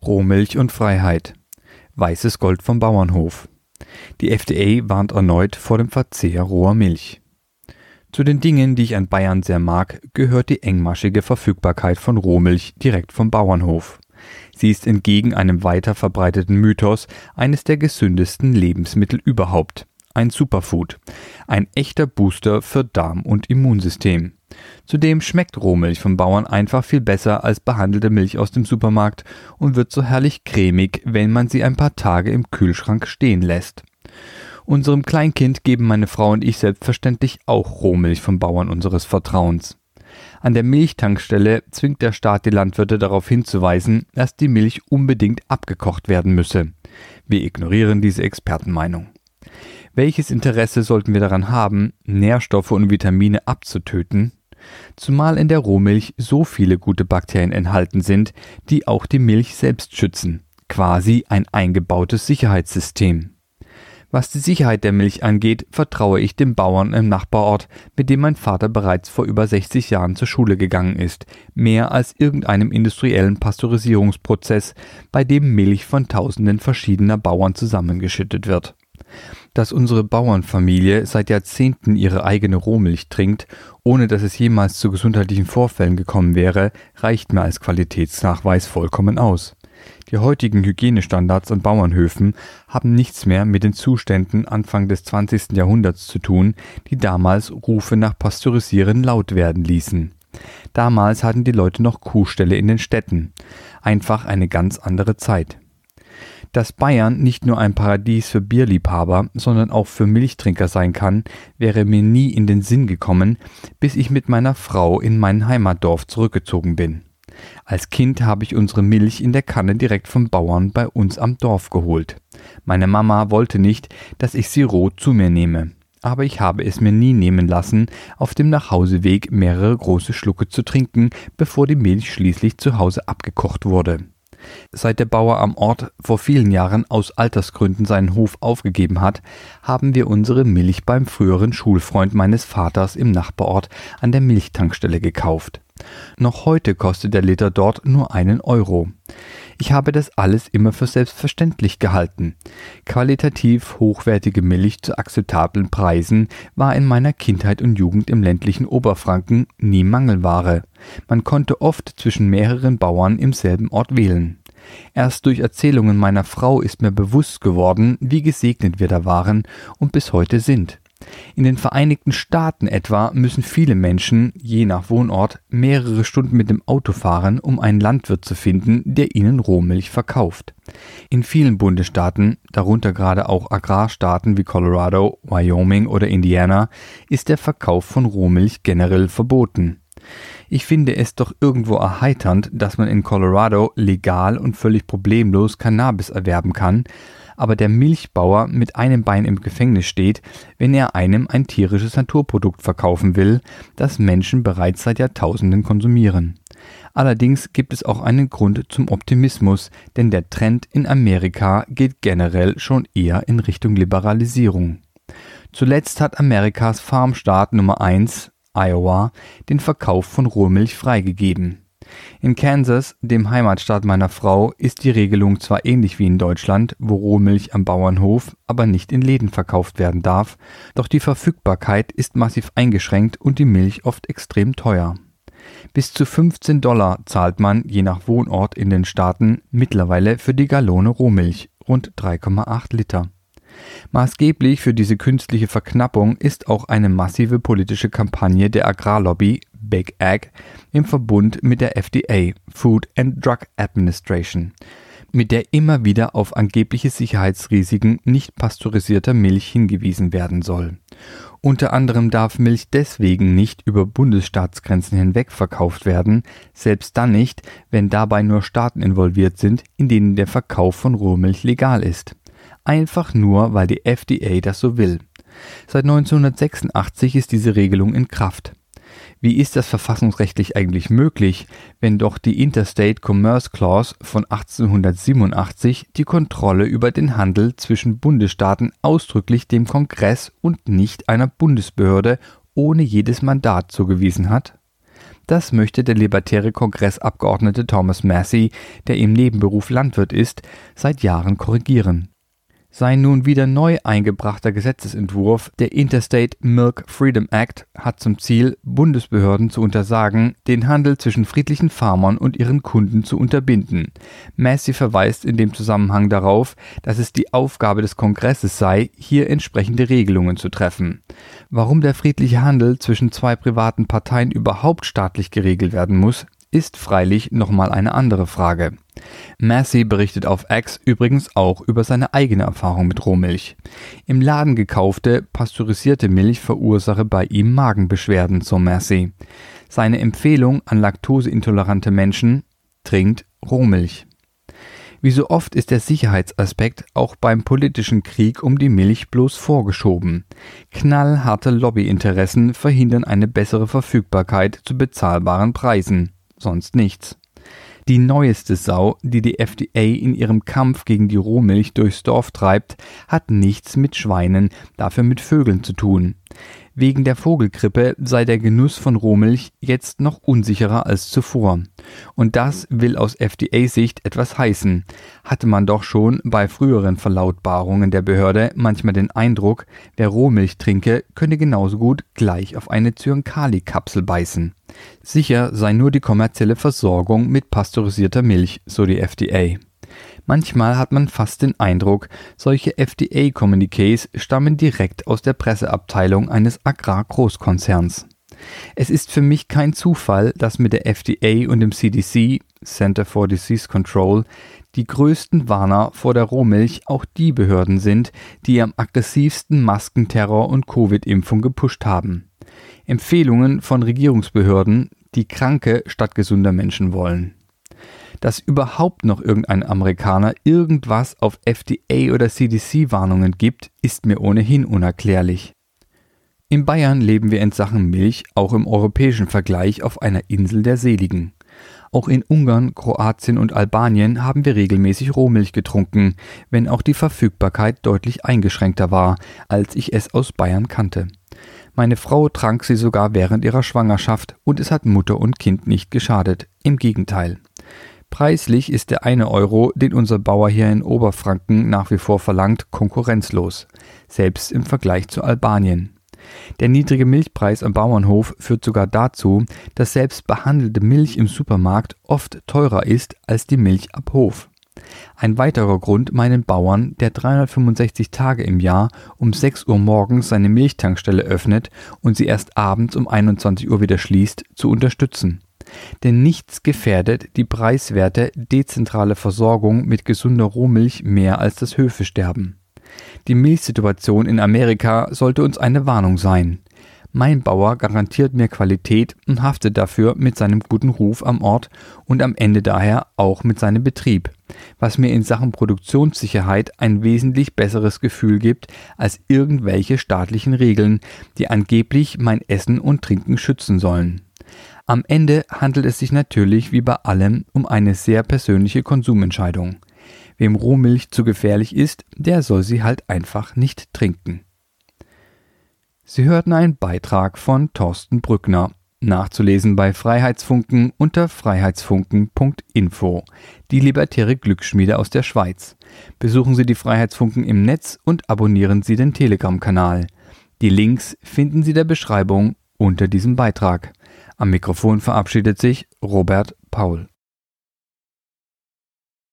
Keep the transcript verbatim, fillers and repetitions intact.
Rohmilch und Freiheit. Weißes Gold vom Bauernhof. Die F D A warnt erneut vor dem Verzehr roher Milch. Zu den Dingen, die ich an Bayern sehr mag, gehört die engmaschige Verfügbarkeit von Rohmilch direkt vom Bauernhof. Sie ist entgegen einem weiter verbreiteten Mythos eines der gesündesten Lebensmittel überhaupt. Ein Superfood. Ein echter Booster für Darm- und Immunsystem. Zudem schmeckt Rohmilch vom Bauern einfach viel besser als behandelte Milch aus dem Supermarkt und wird so herrlich cremig, wenn man sie ein paar Tage im Kühlschrank stehen lässt. Unserem Kleinkind geben meine Frau und ich selbstverständlich auch Rohmilch vom Bauern unseres Vertrauens. An der Milchtankstelle zwingt der Staat die Landwirte darauf hinzuweisen, dass die Milch unbedingt abgekocht werden müsse. Wir ignorieren diese Expertenmeinung. Welches Interesse sollten wir daran haben, Nährstoffe und Vitamine abzutöten? Zumal in der Rohmilch so viele gute Bakterien enthalten sind, die auch die Milch selbst schützen. Quasi ein eingebautes Sicherheitssystem. Was die Sicherheit der Milch angeht, vertraue ich dem Bauern im Nachbarort, mit dem mein Vater bereits vor über sechzig Jahren zur Schule gegangen ist, mehr als irgendeinem industriellen Pasteurisierungsprozess, bei dem Milch von tausenden verschiedener Bauern zusammengeschüttet wird. Dass unsere Bauernfamilie seit Jahrzehnten ihre eigene Rohmilch trinkt, ohne dass es jemals zu gesundheitlichen Vorfällen gekommen wäre, reicht mir als Qualitätsnachweis vollkommen aus. Die heutigen Hygienestandards an Bauernhöfen haben nichts mehr mit den Zuständen Anfang des zwanzigsten Jahrhunderts zu tun, die damals Rufe nach Pasteurisieren laut werden ließen. Damals hatten die Leute noch Kuhställe in den Städten. Einfach eine ganz andere Zeit. Dass Bayern nicht nur ein Paradies für Bierliebhaber, sondern auch für Milchtrinker sein kann, wäre mir nie in den Sinn gekommen, bis ich mit meiner Frau in mein Heimatdorf zurückgezogen bin. Als Kind habe ich unsere Milch in der Kanne direkt vom Bauern bei uns am Dorf geholt. Meine Mama wollte nicht, dass ich sie roh zu mir nehme. Aber ich habe es mir nie nehmen lassen, auf dem Nachhauseweg mehrere große Schlucke zu trinken, bevor die Milch schließlich zu Hause abgekocht wurde. Seit der Bauer am Ort vor vielen Jahren aus Altersgründen seinen Hof aufgegeben hat, haben wir unsere Milch beim früheren Schulfreund meines Vaters im Nachbarort an der Milchtankstelle gekauft. Noch heute kostet der Liter dort nur einen Euro. Ich habe das alles immer für selbstverständlich gehalten. Qualitativ hochwertige Milch zu akzeptablen Preisen war in meiner Kindheit und Jugend im ländlichen Oberfranken nie Mangelware. Man konnte oft zwischen mehreren Bauern im selben Ort wählen. Erst durch Erzählungen meiner Frau ist mir bewusst geworden, wie gesegnet wir da waren und bis heute sind. In den Vereinigten Staaten etwa müssen viele Menschen, je nach Wohnort, mehrere Stunden mit dem Auto fahren, um einen Landwirt zu finden, der ihnen Rohmilch verkauft. In vielen Bundesstaaten, darunter gerade auch Agrarstaaten wie Colorado, Wyoming oder Indiana, ist der Verkauf von Rohmilch generell verboten. Ich finde es doch irgendwo erheiternd, dass man in Colorado legal und völlig problemlos Cannabis erwerben kann, aber der Milchbauer mit einem Bein im Gefängnis steht, wenn er einem ein tierisches Naturprodukt verkaufen will, das Menschen bereits seit Jahrtausenden konsumieren. Allerdings gibt es auch einen Grund zum Optimismus, denn der Trend in Amerika geht generell schon eher in Richtung Liberalisierung. Zuletzt hat Amerikas Farmstaat Nummer eins, Iowa, den Verkauf von Rohmilch freigegeben. In Kansas, dem Heimatstaat meiner Frau, ist die Regelung zwar ähnlich wie in Deutschland, wo Rohmilch am Bauernhof, aber nicht in Läden verkauft werden darf, doch die Verfügbarkeit ist massiv eingeschränkt und die Milch oft extrem teuer. Bis zu fünfzehn Dollar zahlt man, je nach Wohnort in den Staaten, mittlerweile für die Gallone Rohmilch, rund drei Komma acht Liter. Maßgeblich für diese künstliche Verknappung ist auch eine massive politische Kampagne der Agrarlobby Big Ag im Verbund mit der F D A, Food and Drug Administration, mit der immer wieder auf angebliche Sicherheitsrisiken nicht pasteurisierter Milch hingewiesen werden soll. Unter anderem darf Milch deswegen nicht über Bundesstaatsgrenzen hinweg verkauft werden, selbst dann nicht, wenn dabei nur Staaten involviert sind, in denen der Verkauf von Rohmilch legal ist. Einfach nur, weil die F D A das so will. Seit neunzehnhundertsechsundachtzig ist diese Regelung in Kraft. Wie ist das verfassungsrechtlich eigentlich möglich, wenn doch die Interstate Commerce Clause von achtzehnhundertsiebenundachtzig die Kontrolle über den Handel zwischen Bundesstaaten ausdrücklich dem Kongress und nicht einer Bundesbehörde ohne jedes Mandat zugewiesen hat? Das möchte der libertäre Kongressabgeordnete Thomas Massie, der im Nebenberuf Landwirt ist, seit Jahren korrigieren. Sein nun wieder neu eingebrachter Gesetzesentwurf, der Interstate Milk Freedom Act, hat zum Ziel, Bundesbehörden zu untersagen, den Handel zwischen friedlichen Farmern und ihren Kunden zu unterbinden. Massie verweist in dem Zusammenhang darauf, dass es die Aufgabe des Kongresses sei, hier entsprechende Regelungen zu treffen. Warum der friedliche Handel zwischen zwei privaten Parteien überhaupt staatlich geregelt werden muss, ist freilich nochmal eine andere Frage. Massie berichtet auf X übrigens auch über seine eigene Erfahrung mit Rohmilch. Im Laden gekaufte, pasteurisierte Milch verursache bei ihm Magenbeschwerden, so Massie. Seine Empfehlung an laktoseintolerante Menschen: trinkt Rohmilch. Wie so oft ist der Sicherheitsaspekt auch beim politischen Krieg um die Milch bloß vorgeschoben. Knallharte Lobbyinteressen verhindern eine bessere Verfügbarkeit zu bezahlbaren Preisen. Sonst nichts. Die neueste Sau, die die F D A in ihrem Kampf gegen die Rohmilch durchs Dorf treibt, hat nichts mit Schweinen, dafür mit Vögeln zu tun. Wegen der Vogelgrippe sei der Genuss von Rohmilch jetzt noch unsicherer als zuvor. Und das will aus F D A-Sicht etwas heißen. Hatte man doch schon bei früheren Verlautbarungen der Behörde manchmal den Eindruck, wer Rohmilch trinke, könne genauso gut gleich auf eine Zyankali-Kapsel beißen. Sicher sei nur die kommerzielle Versorgung mit pasteurisierter Milch, so die F D A. Manchmal hat man fast den Eindruck, solche F D A-Kommuniqués stammen direkt aus der Presseabteilung eines Agrargroßkonzerns. Es ist für mich kein Zufall, dass mit der F D A und dem C D C, Center for Disease Control, die größten Warner vor der Rohmilch auch die Behörden sind, die am aggressivsten Maskenterror und Covid-Impfung gepusht haben. Empfehlungen von Regierungsbehörden, die kranke statt gesunder Menschen wollen. Dass überhaupt noch irgendein Amerikaner irgendwas auf F D A- oder C D C-Warnungen gibt, ist mir ohnehin unerklärlich. In Bayern leben wir in Sachen Milch auch im europäischen Vergleich auf einer Insel der Seligen. Auch in Ungarn, Kroatien und Albanien haben wir regelmäßig Rohmilch getrunken, wenn auch die Verfügbarkeit deutlich eingeschränkter war, als ich es aus Bayern kannte. Meine Frau trank sie sogar während ihrer Schwangerschaft und es hat Mutter und Kind nicht geschadet, im Gegenteil. Preislich ist der eine Euro, den unser Bauer hier in Oberfranken nach wie vor verlangt, konkurrenzlos, selbst im Vergleich zu Albanien. Der niedrige Milchpreis am Bauernhof führt sogar dazu, dass selbst behandelte Milch im Supermarkt oft teurer ist als die Milch ab Hof. Ein weiterer Grund, meinen Bauern, der dreihundertfünfundsechzig Tage im Jahr um sechs Uhr morgens seine Milchtankstelle öffnet und sie erst abends um einundzwanzig Uhr wieder schließt, zu unterstützen. Denn nichts gefährdet die preiswerte, dezentrale Versorgung mit gesunder Rohmilch mehr als das Höfesterben. Die Milchsituation in Amerika sollte uns eine Warnung sein. Mein Bauer garantiert mir Qualität und haftet dafür mit seinem guten Ruf am Ort und am Ende daher auch mit seinem Betrieb, was mir in Sachen Produktionssicherheit ein wesentlich besseres Gefühl gibt als irgendwelche staatlichen Regeln, die angeblich mein Essen und Trinken schützen sollen. Am Ende handelt es sich natürlich wie bei allem um eine sehr persönliche Konsumentscheidung. Wem Rohmilch zu gefährlich ist, der soll sie halt einfach nicht trinken. Sie hörten einen Beitrag von Thorsten Brückner, nachzulesen bei Freiheitsfunken unter freiheitsfunken punkt info, die libertäre Glücksschmiede aus der Schweiz. Besuchen Sie die Freiheitsfunken im Netz und abonnieren Sie den Telegram-Kanal. Die Links finden Sie in der Beschreibung unter diesem Beitrag. Am Mikrofon verabschiedet sich Robert Paul.